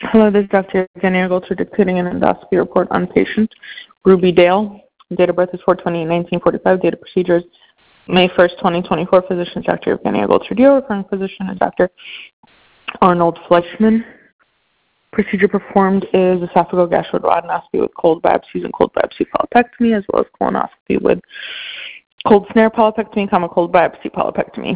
Hello, this is Dr. Evgenia Golter dictating an endoscopy report on patient Ruby Dale. Date of birth is 4/28/1945. Date of procedures May 1st, 2024. Physician is Dr. Evgenia Golter. Referring physician is Dr. Arnold Fleischman. Procedure performed is esophageal gastroduodenoscopy with cold biopsies and cold biopsy polypectomy, as well as colonoscopy with cold snare polypectomy, cold biopsy polypectomy.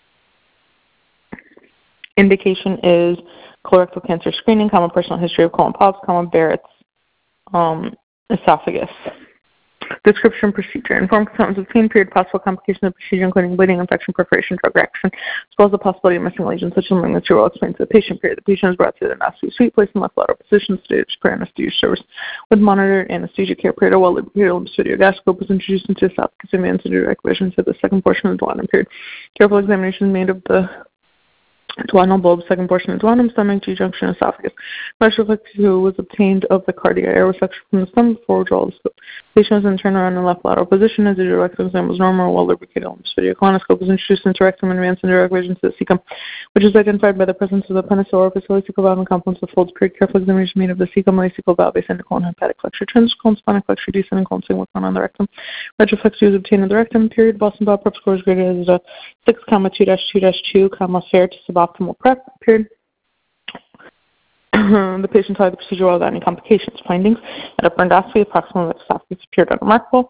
Indication is colorectal cancer screening, personal history of colon polyps, Barrett's esophagus. Description procedure. Informed consent was obtained. Period. Possible complications of the procedure, including bleeding, infection, perforation, drug reaction, as well as the possibility of missing lesions, such as malignancy, will explain to the patient. Period. The patient is brought to the endoscopy suite, placed in left lateral position, staged per anesthesia service with monitored anesthesia care. Period. While lubricated lumboscope gastroscope was introduced into esophagus and advanced into direct vision to the second portion of the duodenum. Period. Careful examination is made of the duodenal bulb, second portion of duodenum, stomach, G-junction, esophagus. Measure was obtained of the cardiac air resection from the stomach before withdrawal of the scope. Patient was then turned around in the left lateral position as the rectal exam was normal, while lubricated lumboscope colonoscope was introduced into rectum and advanced in direct vision to the cecum, which is identified by the presence of the penicillin orifice, ileocecal valve, and complements of folds. Period. Careful examination made of the cecum, ileocecal valve, ascending colon, hepatic flexure, transcolon, splenic flexure, descending colon, sigmoid colon on the rectum. Retroflexy was obtained in the rectum. Period. Boston Bob prep score is graded as a 6,2-2-2, fair to suboptimal prep. Period. The patient had the procedure without any complications. Findings at upper endoscopy, approximately the esophagus appeared unremarkable.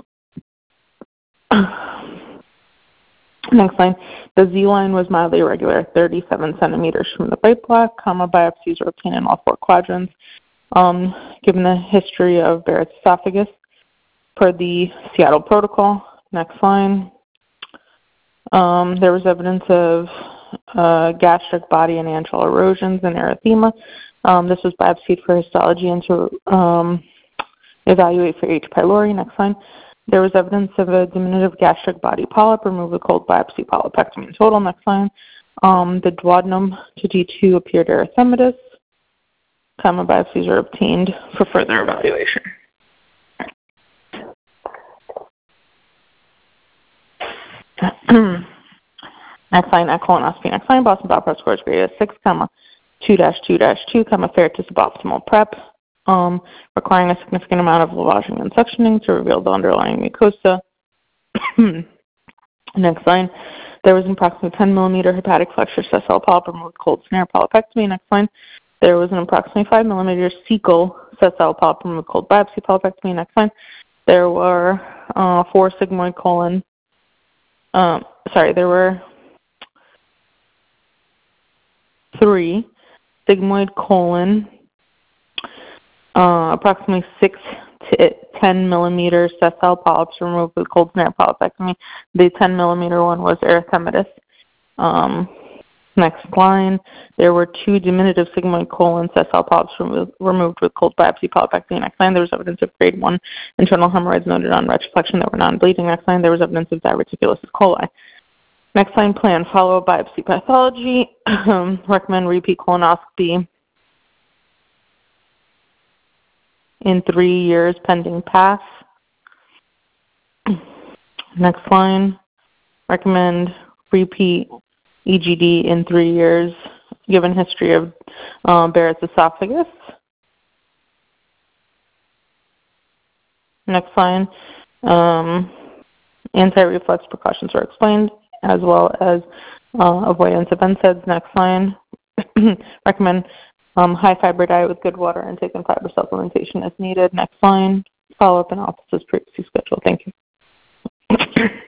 Next line, the Z line was mildly irregular, 37 centimeters from the right block, biopsies were obtained in all four quadrants. Given the history of Barrett's esophagus per the Seattle protocol. Next line, there was evidence of gastric body and antral erosions and erythema. This was biopsied for histology and to evaluate for H. pylori. Next line. There was evidence of a diminutive gastric body polyp removed with cold biopsy polypectomy in total. Next line. The duodenum to D2 appeared erythematous. Biopsies are obtained for further evaluation. Next line, at colonoscopy. Next line, Boston Bob prep score is graded 6,2-2-2, fair to suboptimal prep, requiring a significant amount of lavaging and suctioning to reveal the underlying mucosa. Next line, there was an approximately 10 millimeter hepatic flexure sessile polyp removed with cold snare polypectomy. Next line, there was an approximately 5 millimeter cecal sessile polyp removed with cold biopsy polypectomy. Next line, there were 4 sigmoid colon. There were 3 sigmoid colon, approximately 6 to 10 millimeter sessile polyps removed with cold snare polypectomy. The 10 millimeter one was erythematous. Next line, there were 2 diminutive sigmoid colon sessile polyps removed with cold biopsy polypectomy. Next line, there was evidence of grade 1 internal hemorrhoids noted on retroflexion that were non-bleeding. Next line, there was evidence of diverticulosis coli. Next line, plan follow-up biopsy pathology. Recommend repeat colonoscopy in 3 years pending path. Next line, recommend repeat EGD in 3 years given history of Barrett's esophagus. Next line, anti-reflux precautions are explained, as well as avoidance of NSAIDs. Next line, recommend high fiber diet with good water intake and fiber supplementation as needed. Next line, follow-up analysis previously scheduled. Thank you.